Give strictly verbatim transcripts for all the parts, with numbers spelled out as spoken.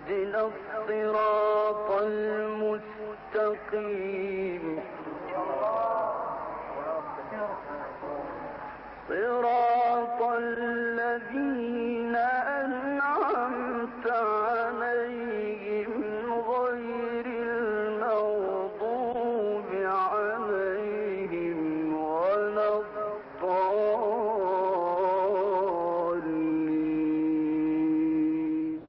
اهدنا الصراط المستقيم صراط الذين أنعمت عليهم غير المغضوب عليهم ولا الضالين.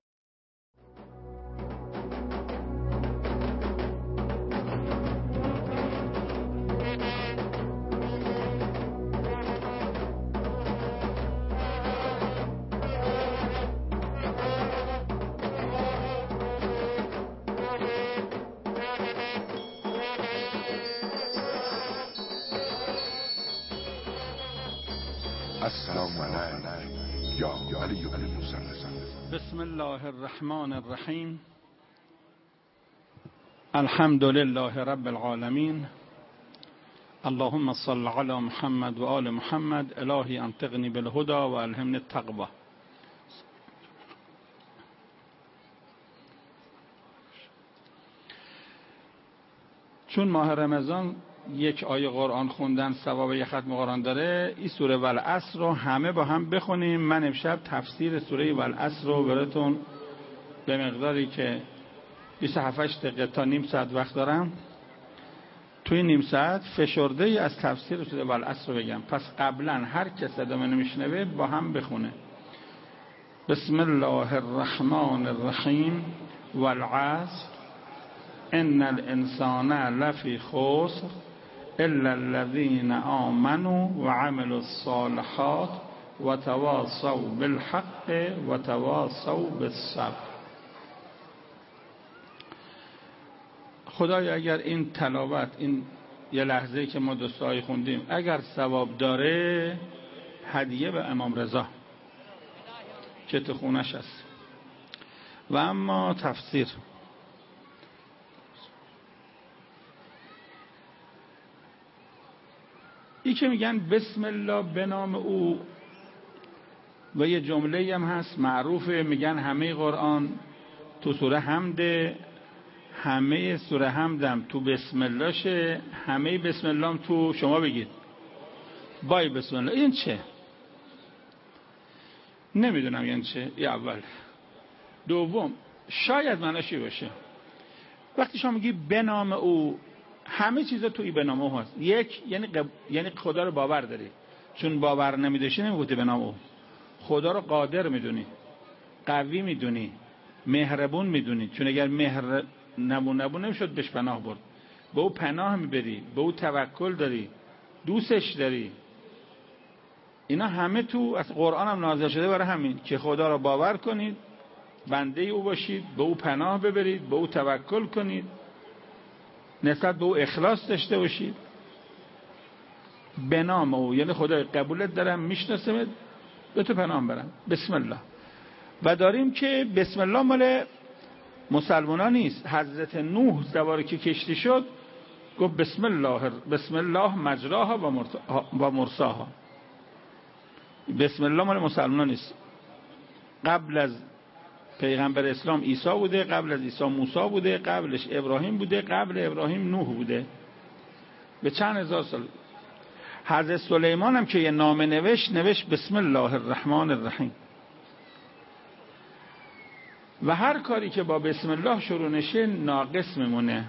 السلام علیکم یا علی بن موسی. بسم الله الرحمن الرحیم. الحمد لله رب العالمین. اللهم صل علی محمد و آل محمد. الهی انطقنی بالهدى و الهمنی التقوى. چون ماه رمضان یک آیه قرآن خوندن ثواب یک ختم قرآن داره، این سوره والعصر رو همه با هم بخونیم. من امشب تفسیر سوره والعصر رو براتون به مقداری که بیست و هفت دقیقه تا نیم ساعت وقت دارم، توی نیم ساعت فشرده ای از تفسیر سوره والعصر رو بگم. پس قبلا هر کس صدا منو میشنوه با هم بخونه. بسم الله الرحمن الرحیم. والعصر ان الانسان لفی خسر الا الذين آمنوا وعملوا الصالحات وتواصوا بالحق وتواصوا بالصبر. خدایا اگر این تلاوت، این یه لحظه‌ای که ما دوستای خوندیم، اگر ثواب داره، هدیه به امام رضا که تو خونش هست. و اما تفسیر، ای که میگن بسم الله به نام او، و یه جمله هم هست معروفه، میگن همه قرآن تو سوره حمده، همه سوره حمدم تو بسم الله شه، همه بسم الله هم تو شما بگید بای بسم الله. این چه؟ نمیدونم یعنی چه. ای اول. دوم، شاید معنیش باشه وقتی شما میگی به نام او، همه چیزا توی به نام او هست. یک یعنی قب... یعنی خدا رو باور داری، چون باور نمیداشی نمیگوتی به نام او. خدا رو قادر میدونی، قوی میدونی، مهربون میدونی، چون اگر مهر نبون نبون نمیشد بهش پناه برد. به او پناه میبری، به او توکل داری، دوستش داری. اینا همه تو از قرآن هم نازل شده برای همین که خدا رو باور کنید، بنده او باشید، به او پناه ببرید، به او توکل کنید، نسبت به او اخلاص داشته باشید. به نام او یعنی خدای قبولت دارم، میشناسمت، به تو پناه برم. بسم الله. و داریم که بسم الله مال مسلمانان نیست. حضرت نوح سوار که کشتی شد گفت بسم الله بسم الله مجراها و مرساها. بسم الله مال مسلمانان نیست. قبل از پیغمبر اسلام عیسی بوده، قبل از عیسی موسی بوده، قبلش ابراهیم بوده، قبل ابراهیم نوح بوده، به چند هزار سال. حضرت سلیمان هم که یه نامه نوشت، نوشت بسم الله الرحمن الرحیم. و هر کاری که با بسم الله شروع نشه ناقص میمونه.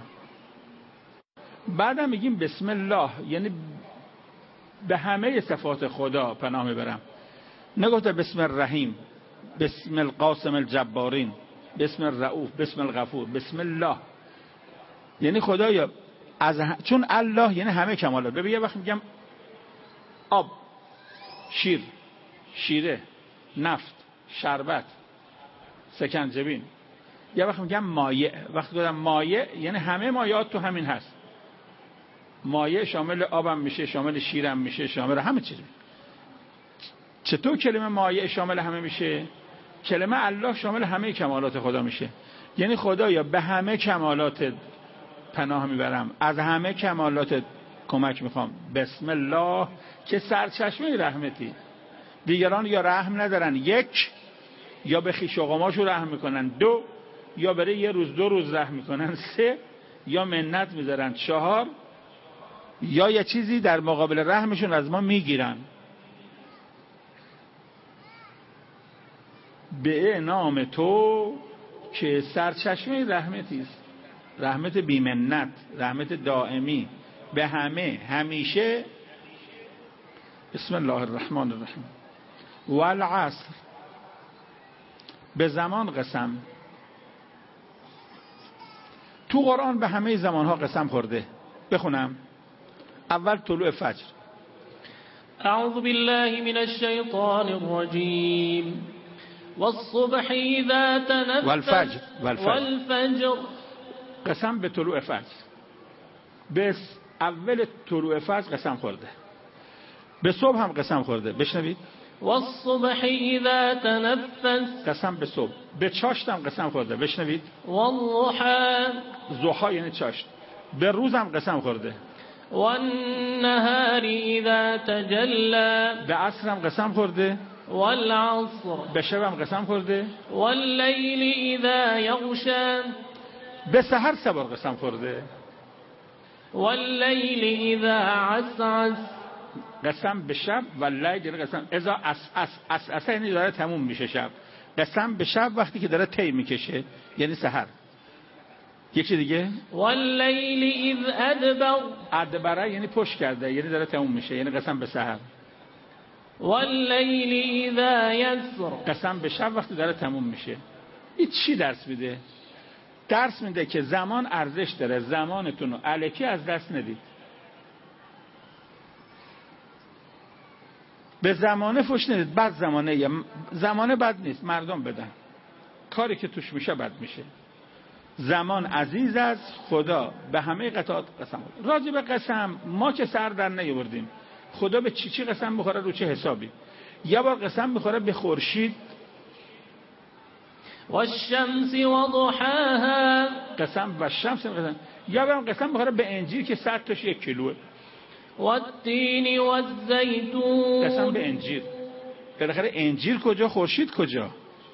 بعدم میگیم بسم الله یعنی به همه صفات خدا پناه میبرم. نگفته بسم الرحیم، بسم القاسم الجبارین، بسم الرؤوف، بسم الغفور، بسم الله. یعنی خدایا از هم... چون الله یعنی همه کمالات. ببین یه وقت میگم آب، شیر، شیره، نفت، شربت، سکنجبین. یه وقت میگم مایع. وقتی گفتم مایع یعنی همه مایعات تو همین هست. مایع شامل آبم میشه، شامل شیرم میشه، شامل همه چیز. چطور کلمه مایع شامل همه میشه؟ کلمه الله شامل همه کمالات خدا میشه. یعنی خدایا به همه کمالات پناه میبرم، از همه کمالات کمک میخوام. بسم الله که سرچشمه رحمتی. دیگران یا رحم ندارن، یک یا به خویش و قوماشو رحم میکنن، دو یا برای یه روز دو روز رحم میکنن سه، یا منت میذارن چهار، یا یه چیزی در مقابل رحمشون از ما میگیرن. به نام تو که سرچشمه رحمتی است، رحمت بیمنت، رحمت دائمی به همه همیشه. بسم الله الرحمن الرحیم. والعصر، به زمان قسم. تو قرآن به همه زمانها قسم خورده. بخونم. اول طلوع فجر. اعوذ بالله من الشیطان الرجیم. والصبح اذا تنفس والفجر والفجر, والفجر. قسم به طلوع فجر. به اول طلوع فجر قسم خورده. به صبح هم قسم خورده. بشنوید. والصبح اذا تنفس. قسم به صبح. به چاشت هم قسم خورده. بشنوید. والضحى. ضحا یعنی چاشت. به روز هم قسم خورده. والنهار اذا تجلى. به عصر هم قسم خورده. والعصر. به شب هم قسم خورده. واللیل اذا یغشی. به سحر سه بار قسم خورده. واللیل اذا عسعس. قسم به شب و لیل یعنی قسم اذا اس اس اس اس یعنی داره تموم میشه شب. قسم به شب وقتی که داره طی میکشه یعنی سحر. یکی دیگه. واللیل اذ ادبر. ادبر یعنی پشت کرده یعنی داره تموم میشه یعنی قسم به سحر. واللیل اذا یسر. قسم به شب وقتی داره تموم میشه. این چی درس میده؟ درس میده که زمان ارزش داره. زمانتون رو الکی از دست ندید. به زمانه فوش ندید. بد زمانه زمانه بد نیست، مردم بدن. کاری که توش میشه بد میشه. زمان عزیز است. خدا به همه قطعات قسم خورد. راجع به قسم ما که سر در نیاوردیم. خدا به چی چی قسم بخوره، رو چه حسابی؟ یه بار قسم میخوره به خورشید. والشمس وضحاها. قسم و شمس قسم. یا بار قسم میخوره به انجیل که صد تاش یک کیلوه. والتین والزیتون. قسم به انجیل. بالاخره انجیل کجا، خورشید کجا؟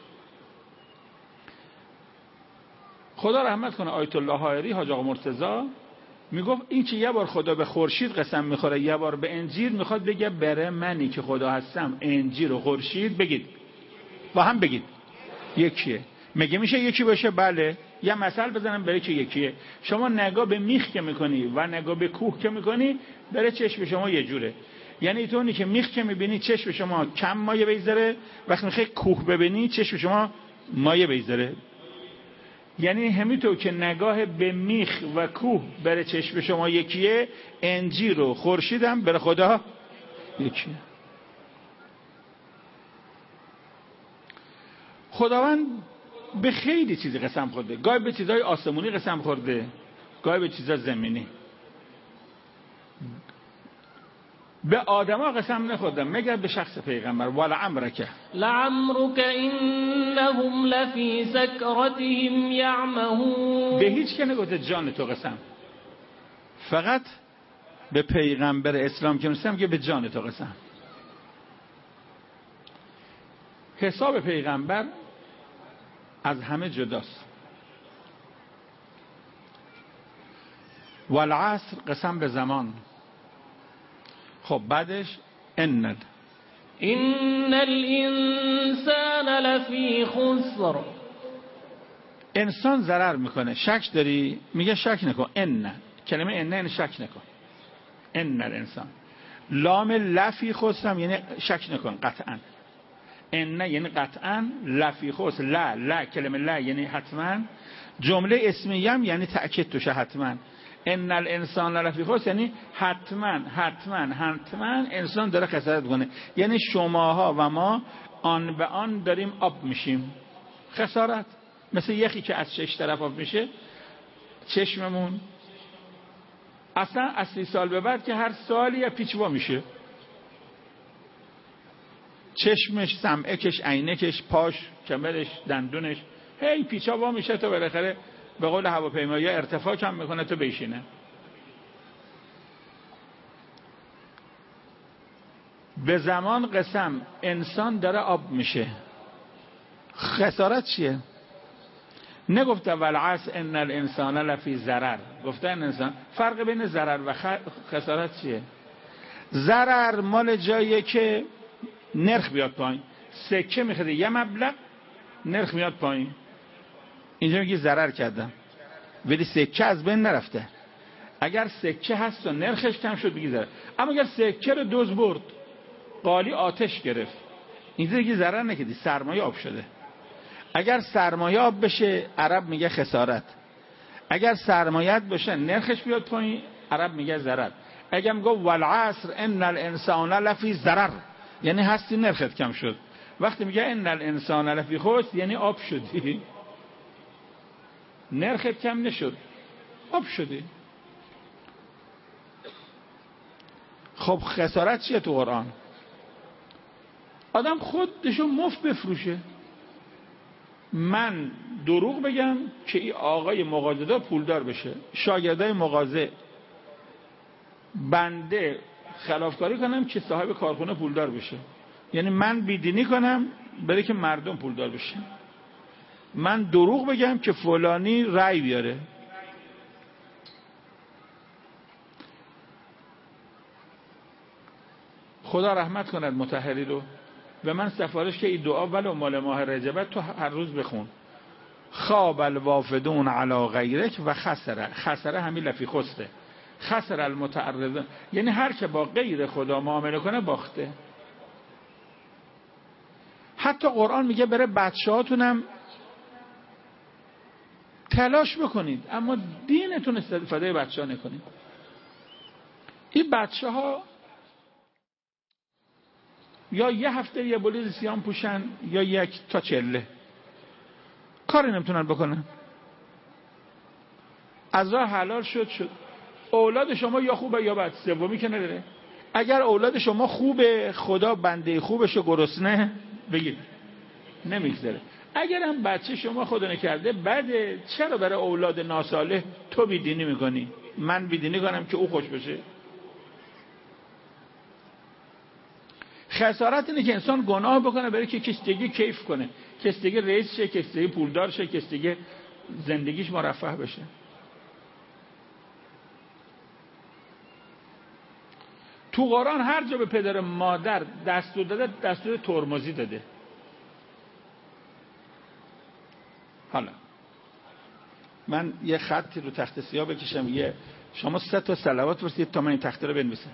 خدا رحمت کنه آیت الله حائری حاج آقا مرتضی میگفت این که یه بار خدا به خورشید قسم میخوره یه بار به انجیل، میخواد بگه بره منی که خدا هستم انجیل و خورشید بگید با هم بگید یکیه. مگه میشه یکی باشه؟ بله. یه مثال بزنم برای که یکیه. شما نگاه به میخ که میکنی و نگاه به کوه که میکنی بره چشم شما یه جوره. یعنی تو که میخ که میبینی چشم شما کم مایه بیزاره، وقتی میخوای کوه ببینی چشم شما مایه بیزاره. یعنی همینطور که نگاه به میخ و کوه بره چشم شما یکیه، انجیل و خورشید هم بره خدا یکیه. خداوند به خیلی چیزی قسم خورده. گاهی به چیزهای آسمونی قسم خورده، گاهی به چیزهای زمینی. به آدما قسم نخورده مگر به شخص پیغمبر. ولعمرک لعمرک انهم لفی سکرتهم یعمهون. به هیچ که نگفته جان تو قسم. فقط به پیغمبر اسلام که میگم که به جان تو قسم. حساب پیغمبر از همه جداست. والعصر قسم به زمان. خب بعدش ان ان الانسان لفی خسر. انسان ضرر میکنه. شک داری؟ میگه شک نکن. ان کلمه ان یعنی شک نکن. ان الانسان. لام لفی خسر یعنی شک نکن قطعا. ان یعنی قطعا. لفی خسر لا لا کلمه لا یعنی حتما. جمله اسمیه هم یعنی تأکید توشه حتما. ان الانسان لفی خسر یعنی حتما حتما حتما انسان داره خسارت کنه. یعنی شماها و ما آن به آن داریم آب میشیم. خسارت مثل یخی که از شش طرف آب میشه. چشممون اصلا از سی سال به بعد که هر سالی یه پیچوا میشه. چشمش، سمعکش، عینکش، پاش، کمرش، دندونش هی پیچا وا میشه تا بالاخره به قول هواپیمایی ارتفاع کم میکنه تو بشینه. به زمان قسم انسان داره آب میشه. خسارت چیه؟ نگفته والعصر ان الانسان لفی ضرر، گفته این انسان. فرق بین ضرر و خسارت چیه؟ ضرر مال جاییه که نرخ بیاد پایین. سکه میخواد یه مبلغ، نرخ میاد پایین، اینجا میگه ضرر کردم، ولی سکه از بین نرفته. اگر سکه هست و نرخش کم شد بگی ضرر. اما اگر سکه رو دزد برد، قالی آتش گرفت، اینجا دیگه ضرر نکردی، سرمایه آب شده. اگر سرمایه آب بشه عرب میگه خسارت. اگر سرمایت بشه نرخش بیاد پایین، عرب میگه ضرر. اگر میگه والعصر ان الانسان لفی ضرر، یعنی هستی نرخت کم شد. وقتی میگه ان الانسان لفی خسر، یعنی آب شدی، نرخت کم نشد، آب شدی. خب خسارت چیه تو قرآن؟ آدم خودشو مفت بفروشه. من دروغ بگم که این آقای مغازه‌دار پولدار بشه، شاگردای مغازه، بنده خلافکاری کنم که صاحب کارخونه پولدار بشه. یعنی من بیدینی کنم برای که مردم پولدار بشه. من دروغ بگم که فلانی رأی بیاره. خدا رحمت کند مطهری رو. و من سفارش که این دعا ولو مال ماه رجب تو هر روز بخون. خواب الوافدون علی غیرک و خسره، خسره همین لفی خسته، خسر المتعرضون، یعنی هر که با غیر خدا معامله کنه باخته. حتی قرآن میگه برای بچه‌هاتونم تلاش بکنید اما دینتون استفاده بچه‌ها نکنید. این بچه‌ها یا یه هفته یه بلیز سیام پوشن یا یک تا چله، کاری نمیتونن بکنن. از راه حلال شد شد. اولاد شما یا خوبه یا بد، سومی که نداره. اگر اولاد شما خوبه، خدا بنده خوبشو گرسنه بگید نمیگذره. اگر هم بچه شما خدا نکرده بده، چرا برای اولاد ناصالح تو بیدینی میکنی؟ من بیدینی کنم که او خوش بشه. خسارت اینه که انسان گناه بکنه برای که کسی کیف کنه، کسی رئیس شه، کسی پولدار شه، کسی زندگیش مرفه بشه. تو قرآن هر جا به پدر مادر دستور داده دستور ترمزی داده. حالا من یه خطی رو تخت سیاه بکشم، یه شما سه تا صلوات برسید تا من این تخته رو بنویسم.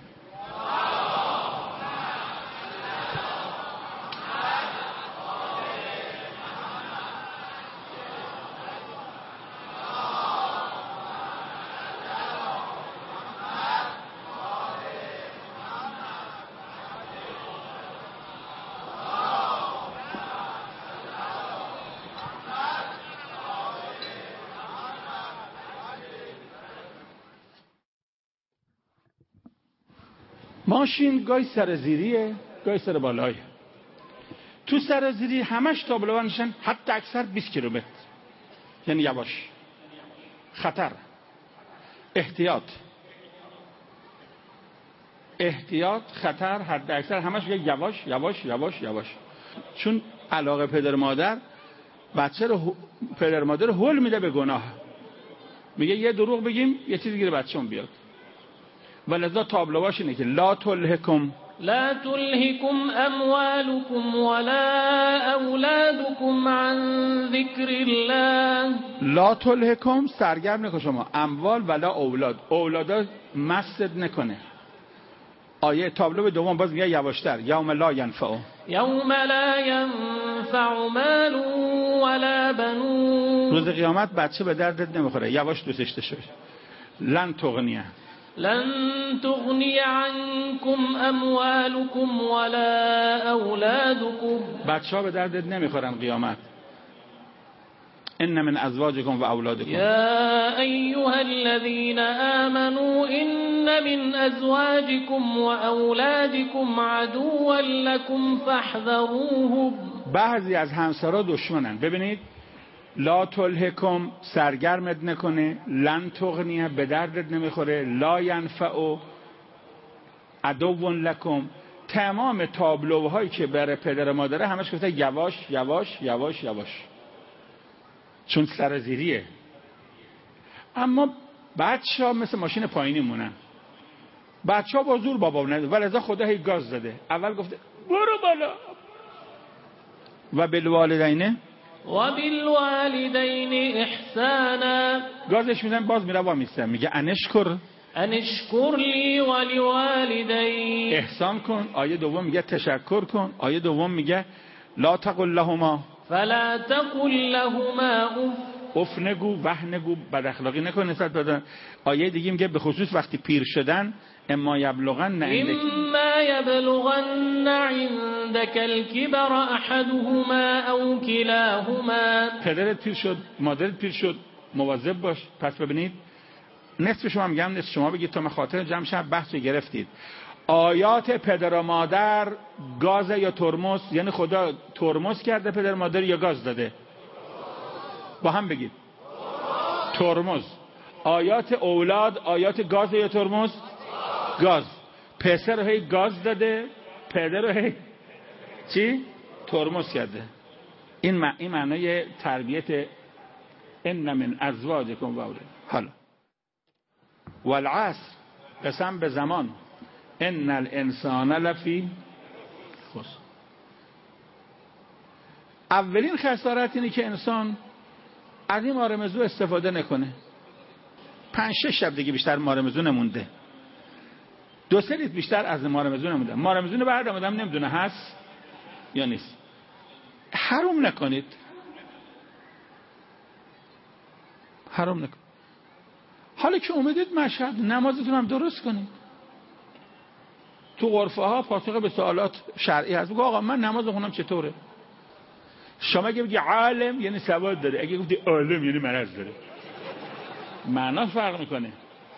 ماشین گاهی سرزیریه گاهی سر بالایه. تو سرزیری همش تابلوها نشن حتی اکثر بیست کیلومتر، یعنی یواش، خطر، احتیاط، احتیاط، خطر، حد اکثر همش یواش یواش یواش یواش. چون علاقه پدر مادر بچه رو پدر مادر هول میده به گناه، میگه یه دروغ بگیم یه چیزی گیره بچه‌مون بیاد. ولذا تابلوهاش اینه که لا تلهکم لا تلهکم اموالکم ولا اولادکم عن ذکر الله. لا تلهکم سرگرم نکن شما، اموال ولا اولاد، اولادا مسد نکنه. آیه تابلو دوم باز میگه یواشتر، یوم لا ینفع یوم لا ینفع مال ولا بنون. روز قیامت بچه به دردت نمیخوره، یواش دوستش داشته. لن تغنیه لن تغنی عنکم اموالکم ولا اولادکم. بچه ها به دردت نمیخورن قیامت. ان من ازواجکم و اولادکم یا ایها الذین آمنوا ان من ازواجکم و اولادکم عدوا لکم فاحذروهم. بعضی از همسرا دشمنن. ببینید لا تلهکم سرگرمت نکنه، لن تغنیه به دردت نمیخوره، لا ینفع عدو لکم. تمام تابلوهایی که برای پدر مادره همش گفته یواش یواش یواش یواش. چون سرازیریه. اما بچه ها مثل ماشین پایینی مونن، بچه ها با زور بابا نده، ولذا خدا هی گاز داده. اول گفته برو بالا. و بالوالدین و بالوالدین احسانا، گازش میدن باز میره وامیسته، میگه انشکر انشکر لی ولوالدیک، احسان کن. آیه دوم میگه تشکر کن. آیه دوم میگه لا تقل لهما فلا تقل لهما اف، اف نگو، وح نگو، بد اخلاقی نکن نسبت بدن. آیه دیگه میگه به خصوص وقتی پیر شدن اما یبلغن عندک اما یبلغن عندك الكبر احدهما او كلاهما، پدرت پیر شد، مادرت پیر شد، مواظب باش. پس ببینید نصف شما میگم، نصف شما بگید تا خاطر جمع شب بحث گرفتید. آیات پدر و مادر گاز یا ترمز، یعنی خدا ترمز کرده پدر و مادر یا گاز داده؟ با هم بگید ترمز. آیات اولاد آیات گاز یا ترمز؟ گاز. پسر رو هی گاز داده، پدر رو هی چی؟ ترمز کرده. این مع... این معنای تربیت ان من ازواجکم و اولادکم. حالا والعصر، قسم به زمان، ان الانسان لفی خسر. اولین خسارت اینه که انسان از این مارمزو استفاده نکنه. پنج شش شب دیگه بیشتر مارمزو نمونده، دو سه لیتر بیشتر از مارمزو نمونده. مارمزو رو بعد آدم نمیدونه هست یا نیست. حرام نکنید، حرام نکنید. حالا که اومدید مشهد، نمازتون هم درست کنید. تو غرفه ها پاسخ به سوالات شرعی هست. بگو آقا من نماز بخونم چطوره؟ شما اگه بگی عالم یعنی سواد داره، اگه گفتی عالم یعنی مرض داره. معنا فرق میکنه.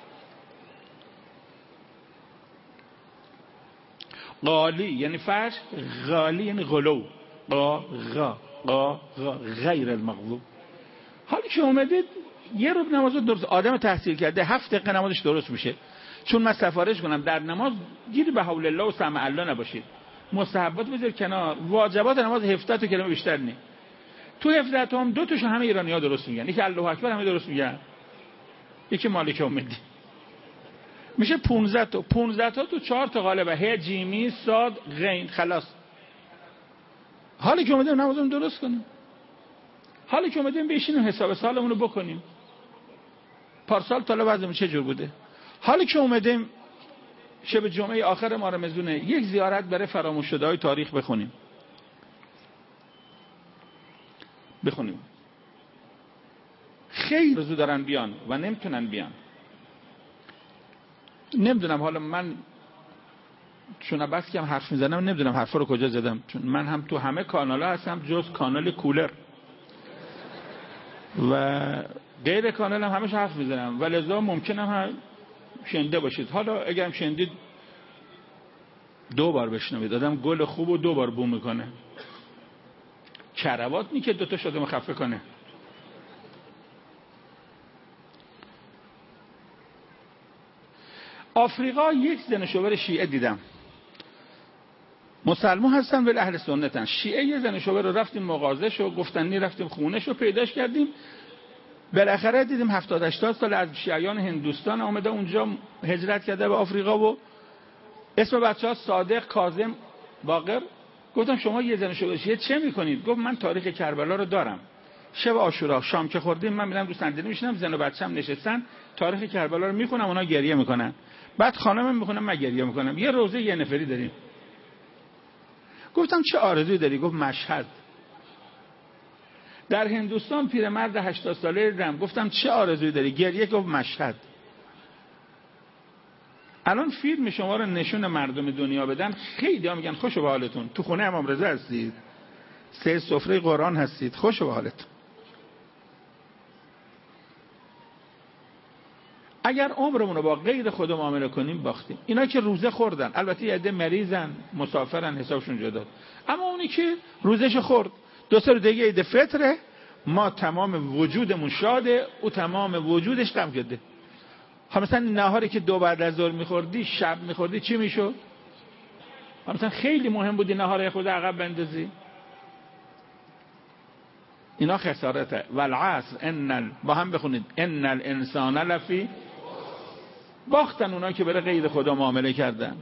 قالی یعنی فرش، غالی یعنی غلو، قا غا قا غا غیر المغلوب. حالا که اومدید یه رب نماز درست، آدم تحصیل کرده هفت دقیقه نمازش درست میشه. چون من سفارش کنم در نماز گیر به حول الله و سمع الله نباشید. مستحبات بذار کنار، واجبات نماز هفده تا کلمه بیشتر نی. تو هفده تا هم دو تاشو همه ایرانی‌ها درست میگن. یکی الله اکبر همه درست میگن، یکی مالک یوم الدین. میشه پانزده تا. پانزده تا تو چهار تا قالبه، ه جیمی صاد غین، خلاص. حالا که اومدیم نمازمون درست کنیم، حالا که اومدیم بشینیم حساب سالمون رو بکنیم، پارسال تا وضعمون چه جور بوده. حالا که اومدیم شب جمعه آخر ما رمضونه یک زیارت برای فراموش شده های تاریخ بخونیم بخونیم خیلی رزو دارن بیان و نمیتونن بیان. نمیدونم حالا من چون بس که هم حرف میزنم نمیدونم حرفا رو کجا زدم، چون من هم تو همه کانال ها هستم جز کانال کولر و غیر کانال هم همش حرف میزنم و لذا ممکنم هم شنیده باشید. حالا اگر هم شنیدید دو بار بشنوید. آدم گل خوب و دو بار بو میکنه. کروات نی که دوتا شده مخفه کنه. آفریقا یک زن شوور شیعه دیدم، مسلمان هستن ولی اهل سنتن. شیعه یه زن شوور رو رفتیم مغازش و گفتن نی، رفتیم خونش رو پیداش کردیم. بالاخره دیدیم هفتاد هشتاد سال از شیعیان هندوستان آمده اونجا هجرت کرده به آفریقا و اسم بچه ها صادق، کاظم، باقر. گفتم شما یه زن شوور شیعه چه میکنید؟ گفت من تاریخ کربلا رو دارم. شب عاشورا شام که خوردیم من میرم رو صندلی میشینم، زن و بچه‌م نشستن تاریخ کربلا رو میخونم، اونا گریه میکنن. بعد خانمم میخونم من گریه میکنم. یه روزه یه نفری داریم. گفتم چه آرزویی داری؟ گفت مشهد. در هندوستان پیرمرد هشتاد ساله دیدم، گفتم چه آرزویی داری؟ گریه. گفت مشهد. الان فیلم شما رو نشون مردم دنیا بدن، خیلی ها میگن خوشو به حالتون، تو خونه امام رضا هستید، سه سفره قرآن هستید، خوشو به حالتون. اگر عمرمون رو با غیر خدا معامله کنیم باختیم. اینا که روزه خوردن، البته یه عده مریضن مسافرن حسابشون جدا، اما اونی که روزش خورد دو سال دیگه عید فطره، ما تمام وجودمون شاده، او تمام وجودش غم کرده. ها مثلا نهاری که دو بعد از ظهر میخوردی شب میخوردی چی میشد؟ ها مثلا خیلی مهم بودی نهار خود عقب بندازی. اینا خسارته. والعصر ان ال... با هم بخونید ان الانسان لفی، باختن اونایی که برای غیر خدا معامله کردن.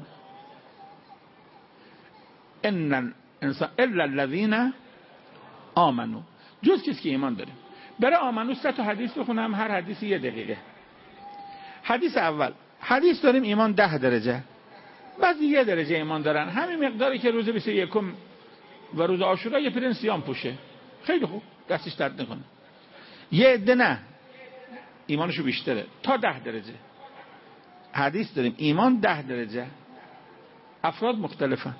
ان الانسان الا الذين آمنو، جز کسی که ایمان داره. برای آمنو سه تا حدیث بخونم، هر حدیثی یه دقیقه. حدیث اول، حدیث داریم ایمان ده درجه، بعضی یه درجه ایمان دارن، همین مقداری که روز بیست و یکم و روز عاشورا یه پیرن سیام پوشه، خیلی خوب، دستش درد نکنه. یه عده نه، ایمانشو بیشتره تا ده درجه. حدیث داریم ایمان ده درجه، افراد مختلفن.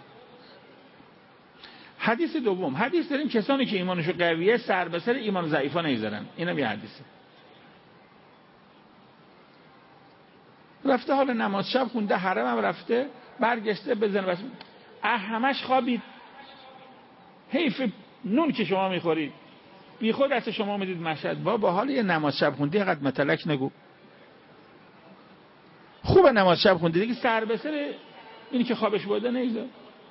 حدیث دوم، حدیث داریم کسانی که ایمانشو قویه سر به سر ایمان ضعیفا نمیذارن، اینم یه حدیثه. رفته حال نماز شب خونده، حرم هم رفته، برگشته بزنه بس اه همش خوابید، حیف نون که شما میخورید، بی خود از شما میدید مشهد. با با حال یه نماز شب خوندی قد متلک نگو، خوبه نماز شب خوندی دیگه، سر به سر اینی که خوابش بوده نیذار.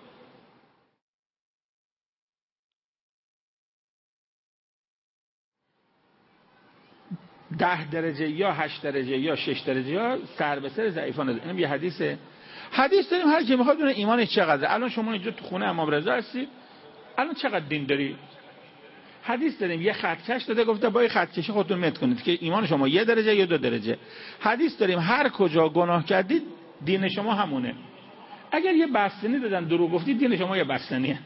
ده درجه یا هشت درجه یا شش درجه یا سر به سر ضعیفان. اینم یه حدیثه. حدیث داریم هر کی میخواد بدونه ایمانش چقدره. الان شما اینجا تو خونه امام رضا هستید، الان چقدر دین داری؟ حدیث داریم یه خطکش داده، گفته با این خطکشی خودتون مت کنید که ایمان شما یه درجه یا دو درجه. حدیث داریم هر کجا گناه کردید دین شما همونه. اگر یه بستنی دادن دروغ گفتید دین شما یه بستنیه.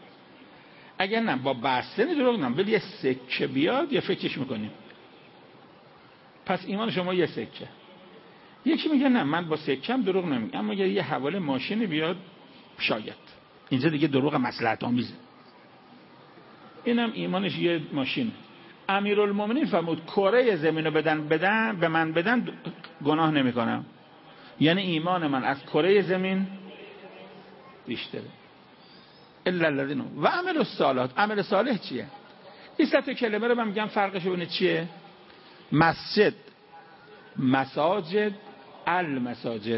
اگر نه با بستنی دروغ نم بل یه سکه بیاد یا فکرش میکنیم، پس ایمان شما یه سکه. یکی میگه نه من با سکم دروغ نمیگم، اما اگر یه حواله ماشینی بیاد شاید، اینجا دیگه دروغ مصلحت آمیزه. اینم ایمانش یه ماشین. امیرالمومنین فرمود کره زمینو بدن بدن به من بدن گناه نمیکنم، یعنی ایمان من از کره زمین بیشتره. الا الذين و عمل الصالحات. عمل صالح چیه؟ این سه تا کلمه رو من میگم فرقش ببینید چیه. مسجد، مساجد، المساجد.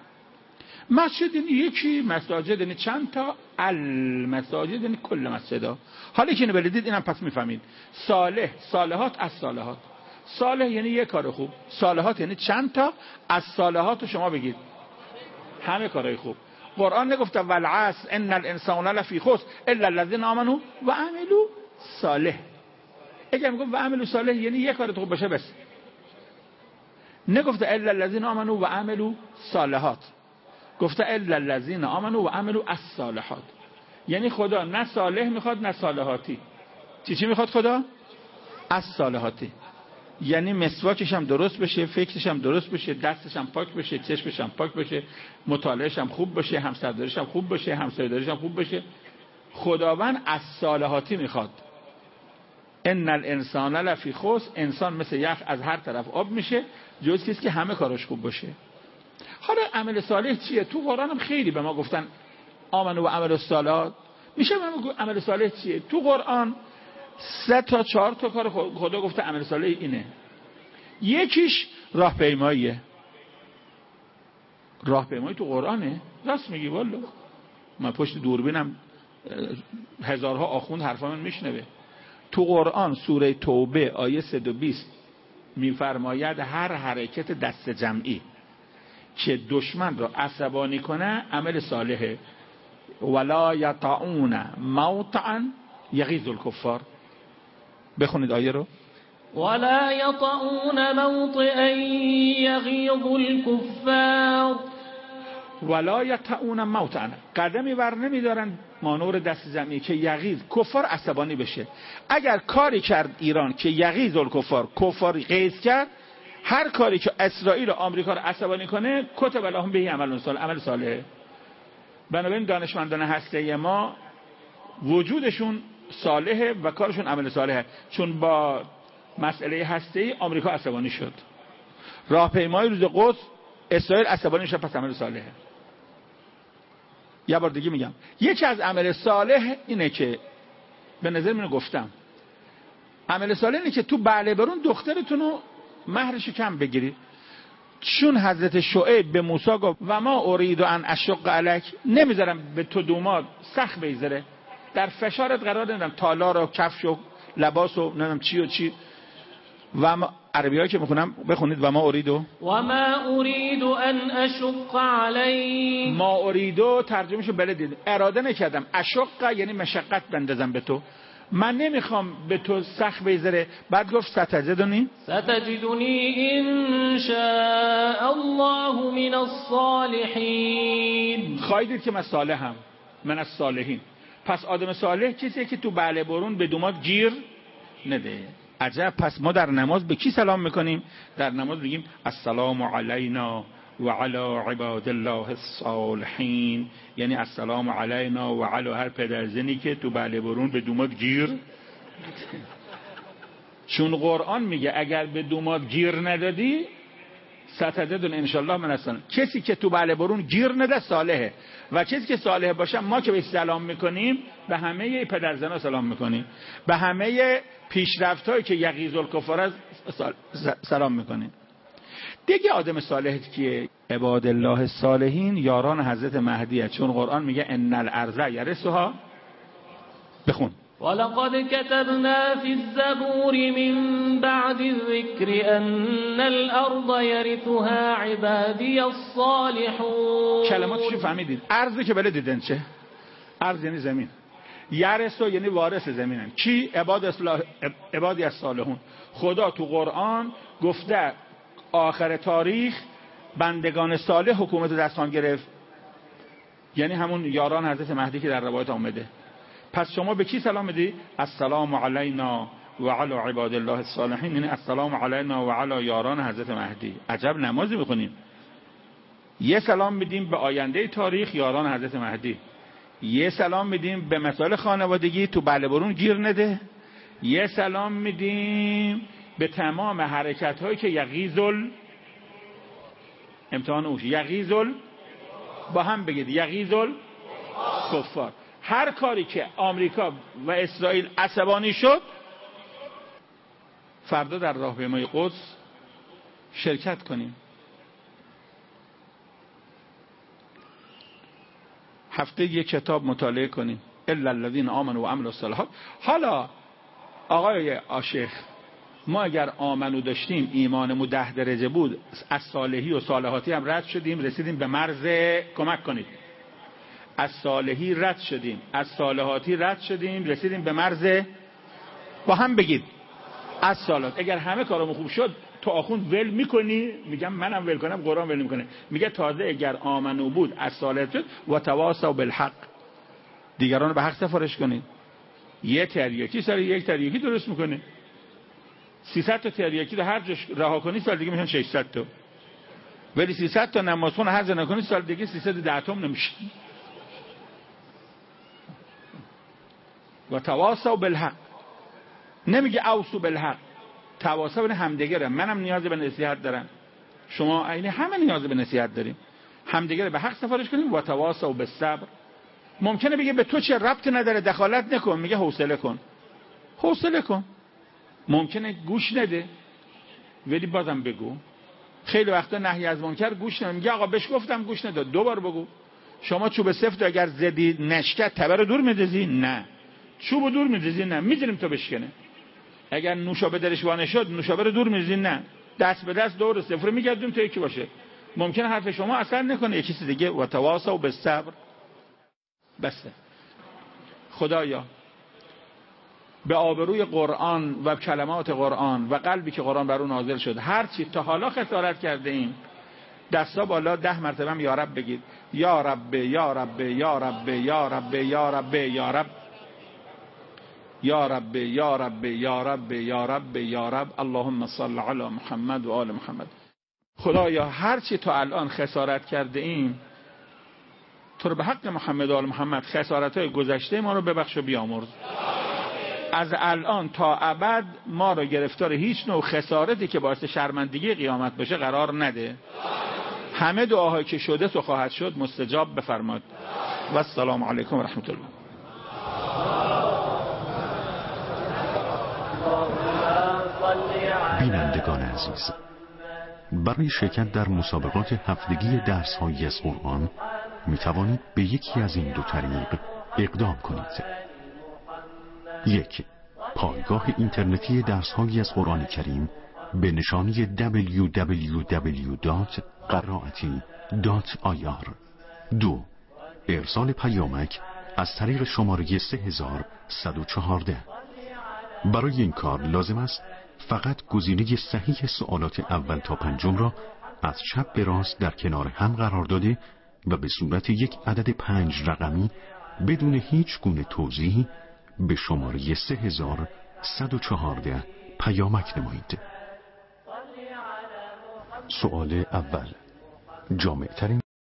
مسجد یعنی یکی، مساجد یعنی چند تا، المساجد یعنی کل مسجدها. حالا که اینو بلیدید اینم پس میفهمید. صالح، صالحات از صالحات. صالح یعنی یک کار خوب، صالحات یعنی چند تا، از صالحات رو شما بگید همه کارهای خوب. قرآن نگفته والعصر ان الانسان لفی خسر الا الذين آمنوا و عملوا صالح. اگر میگم و عملوا صالح یعنی یک کار خوب باشه بس، نگفته الا الذين آمنوا و عملوا صالحات، گفته الا الذين آمنوا و عملوا الصالحات. یعنی خدا نه صالح میخواد نه صالحاتی. چی چی میخواد خدا؟ الصالحاتی. یعنی مسواکش هم درست بشه، فکرش هم درست بشه، دستش هم پاک بشه، چشمش هم پاک بشه، مطالعهش هم خوب بشه، همسرداریش هم خوب بشه، همسایه‌داریش هم خوب بشه. خداوند از صالحاتی میخواد. ان الانسان لفی خسر، انسان مثل یخ از هر طرف آب میشه جز کسی که همه کارش خوب باشه. حالا عمل صالح چیه؟ تو قرآن هم خیلی به ما گفتن آمنو و عمل الصالحات. میشه من عمل صالح چیه؟ تو قرآن سه تا چهار تا کار خدا گفته عمل صالح اینه. یکیش راهپیماییه. راهپیمایی تو قرآنه؟ راست میگی والله. من پشت دوربینم هزارها آخوند حرفا من میشنوه. تو قرآن سوره توبه آیه صد و بیست میفرماید هر حرکت دست جمعی که دشمن را عصبانی کنه عمل صالحه. ولا یطعون موطعا یغیظ الکفار. بخونید آیه رو. ولا یطعون موطئا یغیظ الکفار. ولا یطعون موطعا، قدمی بر نمیدارن مانور دست جمعی که یغیظ کفار عصبانی بشه. اگر کاری کرد ایران که یغیظ الکفار، کفار غیظ کرد، هر کاری که اسرائیل و آمریکا رو عصبانی کنه کتب لهم به عمل صالح، عمل صالحه. بنابراین دانشمندان هسته ما وجودشون صالحه و کارشون عمل صالحه، چون با مسئله هسته‌ای آمریکا عصبانی شد. راهپیمای روز قدس اسرائیل عصبانی شد، پس عمل صالحه. یه بار دیگه میگم یکی از عمل صالح اینه که به نظر من گفتم عمل صالح اینه که تو بله برون دخترتون رو مهرش کم بگیرید، چون حضرت شعیب به موسی گفت و ما ارید ان اشق علیک، نمیذارم به تو دوماد سخت بگذره، در فشارت قرار ندم، تالار و کفش و لباس و نمیدونم چی و چی. و ما عربیایی که میخونم بخونید. و ما اریدو و ما اريد ان اشق علی. ما اریدو ترجمهشو بلدید، اراده نکردم. اشق یعنی مشقت بندازم به تو، من نمیخوام به تو سخت بگذره. بعد گفت ستجدنی ستجدنی ان شاء الله من الصالحین. خواهید دید که من صالحم، من از صالحین. پس آدم صالح کسیه که تو بله برون به دومات گیر نده. عجب. پس ما در نماز به کی سلام میکنیم؟ در نماز بگیم السلام علینا و علی عباد الله الصالحین، یعنی السلام علینا و علی هر پدرزنی که تو بله برون به دومات گیر. چون قرآن میگه اگر به دومات گیر ندادی ستجدن انشالله من الصالحین. کسی که تو بله برون گیر نده صالحه، و کسی که صالح باشه ما که بهش سلام میکنیم به همه پدرزنا سلام میکنیم، به همه پیشرفتایی که یغیظ الکفار است سلام میکنیم. دیگه آدم صالح کیه؟ عباد الله الصالحین، یاران حضرت مهدیه. چون قرآن میگه ان الارض یرثها. بخون. ولقد كتبنا في الزبور من بعد الذكر أن الأرض يرثها عبادي الصالحون. کلماتشو فهمیدید؟ ارضی که بله دیدن چه؟ ارض یعنی زمین. یرثو یعنی وارث زمینن. کی؟ عباد اصلاح... عبادی الصالحون. خدا تو قرآن گفته آخر تاریخ بندگان صالح حکومت دستان گرفت، یعنی همون یاران حضرت مهدی که در روایت آمده. پس شما به کی سلام میدی؟ السلام علینا و علی عباد الله الصالحین، یعنی السلام علینا و علی یاران حضرت مهدی. عجب نمازی میخونیم. یه سلام میدیم به آینده تاریخ یاران حضرت مهدی، یه سلام میدیم به مسائل خانوادگی تو بله برون گیر نده، یه سلام میدیم به تمام حرکت هایی که یغیظ امتحان اوش یغیظ با هم بگید یغیظ کفار. هر کاری که آمریکا و اسرائیل عصبانی شد فردا در راهپیمایی قدس شرکت کنیم. هفته یک کتاب مطالعه کنیم الا الذین آمنوا و عملوا الصالحات. حالا آقای آشیخ، ما اگر آمنو داشتیم ایمانمون ده درجه بود، از صالحی و صالحاتی هم رد شدیم رسیدیم به مرز، کمک کنید، از صالحی رد شدیم از صالحاتی رد شدیم رسیدیم به مرز، با هم بگید از صالحات. اگر همه کارمون خوب شد تو آخوند ول میکنی؟ میگم منم ول کنم، قرآن ول میکنه. میگه تازه اگر آمنو بود از صالحات شد و تواصوا بالحق، دیگران رو به حق سفارش کنید. یه تریاکی سر یک تریاکی درست میکنه. سیصد تا تریاکی رو هر جاش رها کنی سال دیگه میشن ششصد تا، ولی سیصد تا نمازخون هر جا نکنی سال دیگه سیصد و ده تا نمیشه. و تواصوا بالحق، نمیگه اوصوا بالحق. تواصوا بین همدیگه، منم نیاز به نصیحت دارم، شما عین همه نیاز به نصیحت داریم، همدیگه به حق سفارش کنیم. و تواصوا بالصبر. ممکنه بگه به تو چه ربطی نداره دخالت نکن، میگه حوصله کن، حوصله کن. ممکنه گوش نده ولی بازم بگو. خیلی وقتا نهی از منکر گوش نده، میگه آقا بهش گفتم گوش نداد، دوبار بگو. شما چوب سفت اگر زدی نشکت تبر رو دور میدازی؟ نه. چوب دور میدازی؟ نه. میذاریم تو بشکنه. اگر نوشابه درش وانه شد نوشابه رو دور میدازی؟ نه. دست به دست دور صفر میگردیم تا یکی باشه. ممکنه حرف شما اثر نکنه، یکی چیز دیگه. و تواصوا بالصبر. بسه. خدایا به آبروی قرآن و کلمات قرآن و قلبی که قرآن بر اون نازل شد هر چی تا حالا خسارت کرده ایم، دستا بالا ده مرتبه هم یا رب بگید. یا رب یا رب یا رب یا رب یا رب یا رب یا رب یا رب یا رب یا رب یا رب اللهم صل علی محمد و آل محمد. خدایا هر چی تا الان خسارت کرده ایم تو رو به حق محمد و آل محمد خسارت‌های گذشته ما رو ببخش و بیامرز. از الان تا ابد ما رو گرفتار هیچ نوع خسارتی که باعث شرمندگی قیامت بشه قرار نده. همه دعاهایی که شده تو خواهد شد مستجاب بفرماد. و السلام علیکم و رحمت الله. بینندگان عزیز، برای شرکت در مسابقات هفتگی درس های از قرآن می توانید به یکی از این دو طریق اقدام کنید. یک، پایگاه اینترنتی درس‌هایی از قرآن کریم به نشانی دبلیو دبلیو دبلیو دات قرائتی دات آی آر. دو، ارسال پیامک از طریق شماره سه هزار و صد و چهارده. برای این کار لازم است فقط گزینه صحیح سوالات اول تا پنجم را از چپ به راست در کنار هم قرار داده و به صورت یک عدد پنج رقمی بدون هیچ گونه توضیحی به شماره سه هزار و صد و چهارده پیامک نمایید. سوال اول، جامع‌ترین